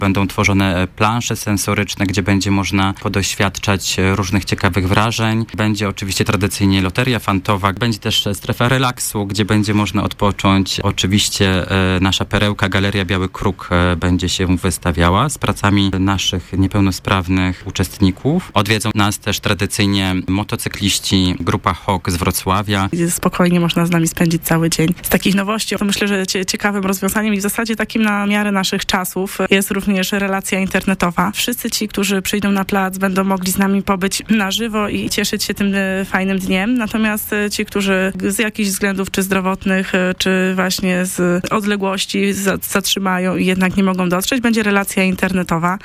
Będą tworzone plansze sensoryczne, gdzie będzie można podoświadczać różnych ciekawych wrażeń. Będzie oczywiście tradycyjnie loteria fantowa. Będzie też strefa relaksu, gdzie będzie można odpocząć. Oczywiście nasza perełka, Galeria Biały Kruk będzie się wystawiała z pracami naszych niepełnosprawnych uczestników. Odwiedzą nas też tradycyjnie motocykliści, grupa HOK z Wrocławia. Spokojnie można z nami spędzić cały dzień. Z takich nowości, to myślę, że ciekawym rozwiązaniem i w zasadzie takim na miarę naszych czasów jest również relacja internetowa. Wszyscy ci, którzy przyjdą na plac, będą mogli z nami pobyć na żywo i cieszyć się tym fajnym dniem. Natomiast ci, którzy z jakichś względów, czy zdrowotnych, czy właśnie z odległości zatrzymają i jednak nie mogą dotrzeć, będzie relacja internetowa.